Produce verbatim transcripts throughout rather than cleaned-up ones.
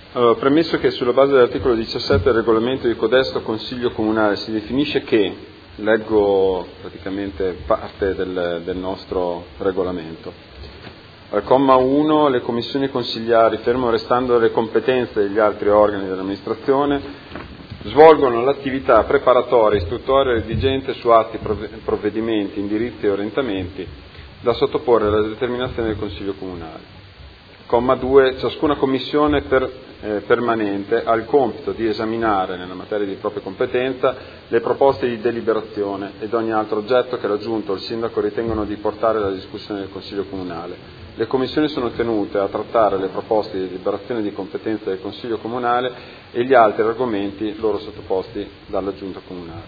Allora, premesso che sulla base dell'articolo diciassette del regolamento di codesto Consiglio Comunale si definisce che, leggo praticamente parte del, del nostro regolamento, al comma uno le commissioni consigliari, fermo restando le competenze degli altri organi dell'amministrazione, svolgono l'attività preparatoria, istruttoria e redigente su atti, provvedimenti, indirizzi e orientamenti da sottoporre alla determinazione del Consiglio Comunale. Comma due. Ciascuna commissione per, eh, permanente ha il compito di esaminare, nella materia di propria competenza, le proposte di deliberazione ed ogni altro oggetto che la Giunta o il Sindaco ritengono di portare alla discussione del Consiglio Comunale. Le commissioni sono tenute a trattare le proposte di deliberazione di competenza del Consiglio Comunale e gli altri argomenti loro sottoposti dalla Giunta Comunale.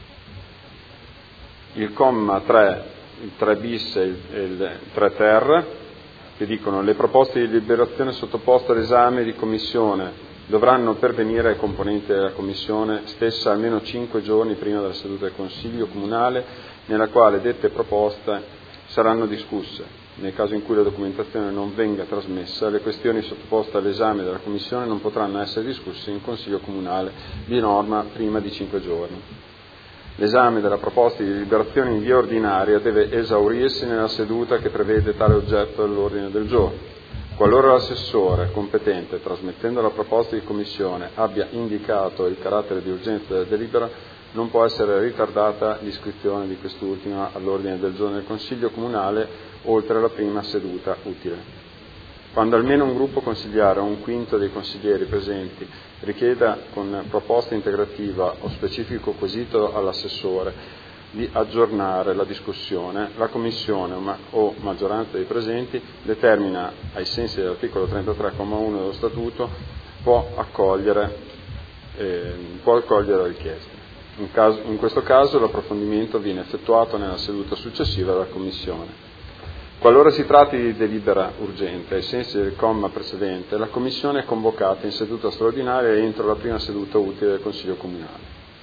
Il comma tre, il tre bis e il tre ter, che dicono le proposte di deliberazione sottoposte all'esame di commissione dovranno pervenire ai componenti della commissione stessa almeno cinque giorni prima della seduta del Consiglio Comunale nella quale dette proposte saranno discusse. Nel caso in cui la documentazione non venga trasmessa, le questioni sottoposte all'esame della Commissione non potranno essere discusse in Consiglio Comunale di norma prima di cinque giorni. L'esame della proposta di deliberazione in via ordinaria deve esaurirsi nella seduta che prevede tale oggetto all'ordine del giorno. Qualora l'assessore competente, trasmettendo la proposta di commissione, abbia indicato il carattere di urgenza della delibera, non può essere ritardata l'iscrizione di quest'ultima all'ordine del giorno del Consiglio Comunale oltre la prima seduta utile. Quando almeno un gruppo consigliare o un quinto dei consiglieri presenti richieda con proposta integrativa o specifico quesito all'assessore di aggiornare la discussione, la Commissione o maggioranza dei presenti determina, ai sensi dell'articolo trentatré comma uno dello Statuto, può accogliere, eh, può accogliere la richiesta. In, caso, in questo caso l'approfondimento viene effettuato nella seduta successiva della Commissione. Qualora si tratti di delibera urgente, ai sensi del comma precedente, la Commissione è convocata in seduta straordinaria entro la prima seduta utile del Consiglio Comunale.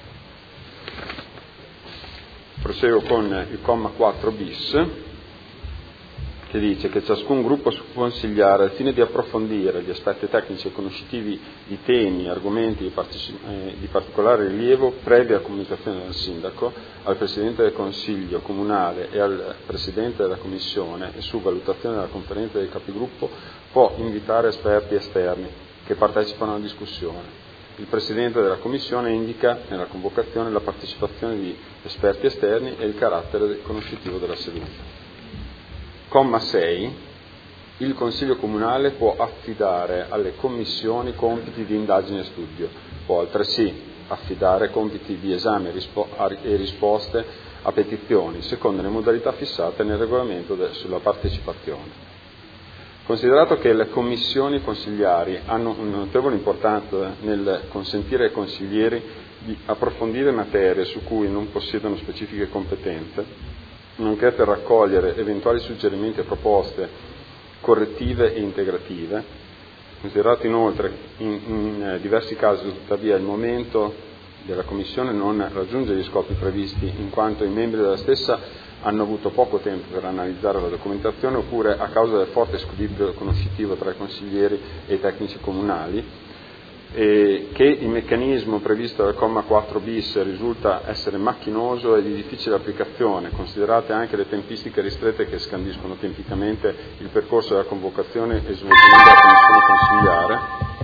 Proseguo con il comma quattro bis, che dice che ciascun gruppo consigliare, al fine di approfondire gli aspetti tecnici e conoscitivi di temi e argomenti di, partici- eh, di particolare rilievo, previa comunicazione del Sindaco, al Presidente del Consiglio Comunale e al Presidente della Commissione e su valutazione della Conferenza dei Capigruppo, può invitare esperti esterni che partecipano alla discussione. Il Presidente della Commissione indica nella convocazione la partecipazione di esperti esterni e il carattere conoscitivo della seduta. Comma sei. Il Consiglio Comunale può affidare alle commissioni compiti di indagine e studio, può altresì affidare compiti di esame e risposte a petizioni, secondo le modalità fissate nel regolamento sulla partecipazione. Considerato che le commissioni consigliari hanno una notevole importanza nel consentire ai consiglieri di approfondire materie su cui non possiedono specifiche competenze, nonché per raccogliere eventuali suggerimenti e proposte correttive e integrative, considerato inoltre in, in diversi casi tuttavia il momento della Commissione non raggiunge gli scopi previsti in quanto i membri della stessa hanno avuto poco tempo per analizzare la documentazione oppure a causa del forte squilibrio conoscitivo tra i consiglieri e i tecnici comunali, e che il meccanismo previsto dal comma quattro bis risulta essere macchinoso e di difficile applicazione, considerate anche le tempistiche ristrette che scandiscono tempicamente il percorso della convocazione e svolgimento della commissione consigliare,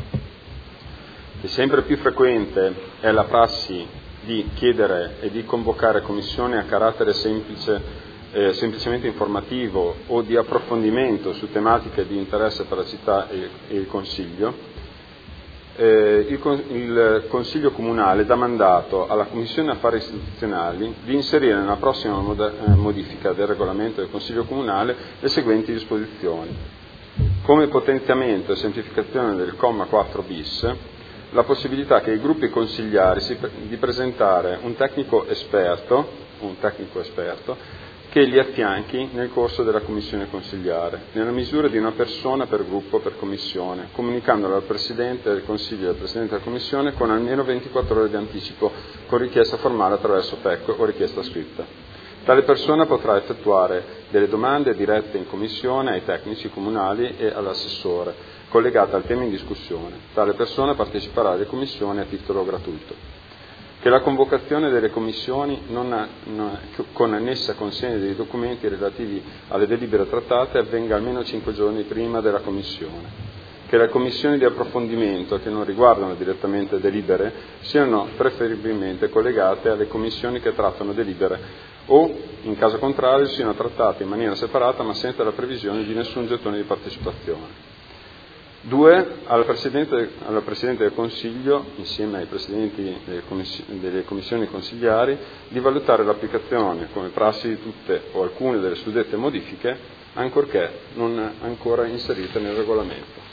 che sempre più frequente è la prassi di chiedere e di convocare commissioni a carattere semplice, eh, semplicemente informativo o di approfondimento su tematiche di interesse per la città e, e il Consiglio. Eh, il, il Consiglio Comunale dà mandato alla Commissione Affari Istituzionali di inserire nella prossima mod- eh, modifica del regolamento del Consiglio Comunale le seguenti disposizioni. Come potenziamento e semplificazione del comma quattro bis, la possibilità che i gruppi consigliari si, di presentare un tecnico esperto, un tecnico esperto che li affianchi nel corso della commissione consigliare, nella misura di una persona per gruppo per commissione, comunicandolo al Presidente del Consiglio e al Presidente della Commissione con almeno ventiquattro ore di anticipo, con richiesta formale attraverso P E C o richiesta scritta. Tale persona potrà effettuare delle domande dirette in commissione ai tecnici comunali e all'assessore, collegate al tema in discussione. Tale persona parteciperà alle commissioni a titolo gratuito. Che la convocazione delle commissioni non ha, non, con annessa consegna dei documenti relativi alle delibere trattate avvenga almeno cinque giorni prima della commissione. Che le commissioni di approfondimento che non riguardano direttamente delibere siano preferibilmente collegate alle commissioni che trattano delibere o, in caso contrario, siano trattate in maniera separata ma senza la previsione di nessun gettone di partecipazione. Due, alla Presidente, alla Presidente del Consiglio, insieme ai Presidenti delle, commiss- delle commissioni consigliari, di valutare l'applicazione come prassi di tutte o alcune delle suddette modifiche, ancorché non ancora inserite nel regolamento.